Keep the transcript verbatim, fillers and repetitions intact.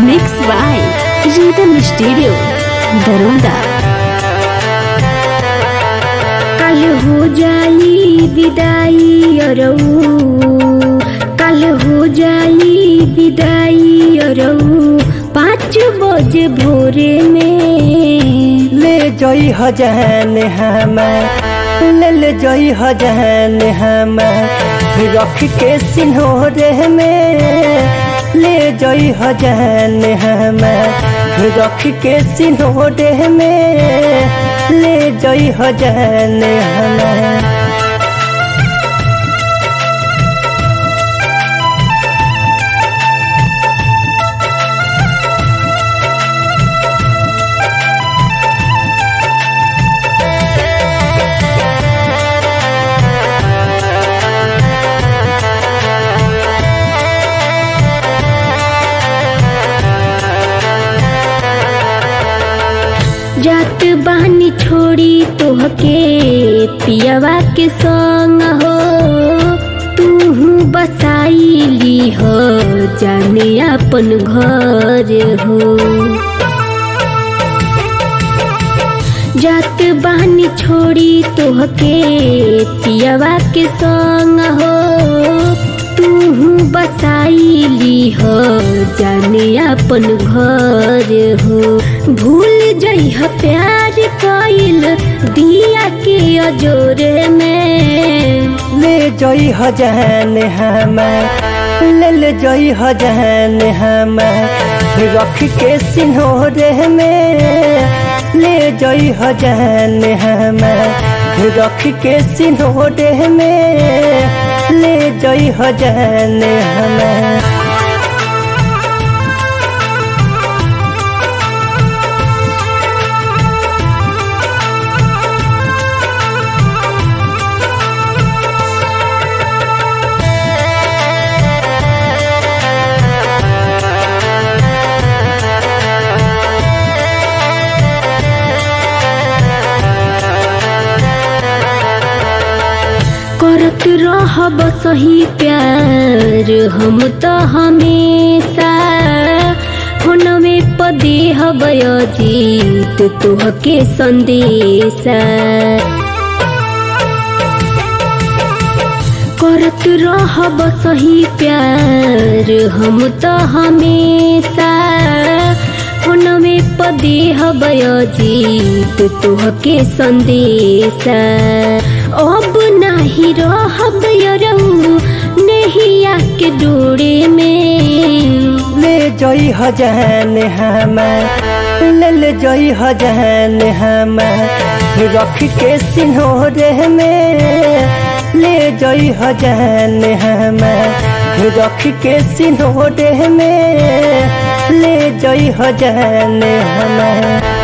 Mix by rhythm studio Baroda. कल हो जाई विदाई अरऊ, कल हो जाई विदाई अरऊ, पाँच बजे भोरे में ले जई हजन हमें, ले ले जई हजन हमें, रख के सिन्होरे में ले जई हजन हमें, रख के सिन्होरे में ले जई हजन हमें। जात बानी छोड़ी तोहके पियवा के संग हो, तू बसाईली हो जाने अपन घर हो। जात बानी छोड़ी तोहके पियवा के संग हो, तू बसाईली हो जाने अपन घर हो। भूल जइह प्यार कइल दिया के अजोरे में ले जई हजन हमें, ले ले जई हजन हमें, रख के सिन्होरे में ले जई हजन हमें, रख के सिन्होरे में ले जई हजन हमें। करत रहब सही प्यार हम तो हमेशा, फोनवे पदे हब अजीत तोहके संदेशा। करत रहब सही प्यार हम तो हमेशा, फोनवे पदे हब अजीत तोहके संदेशा। अब नाही रहब यरऊ नहिया के डोरे में ले जई हजन हमें, ले ले जई हजन हमें, रख के सिन्होरे में ले जई हजन हमें, रख के सिन्होरे में ले जई हजन हमें।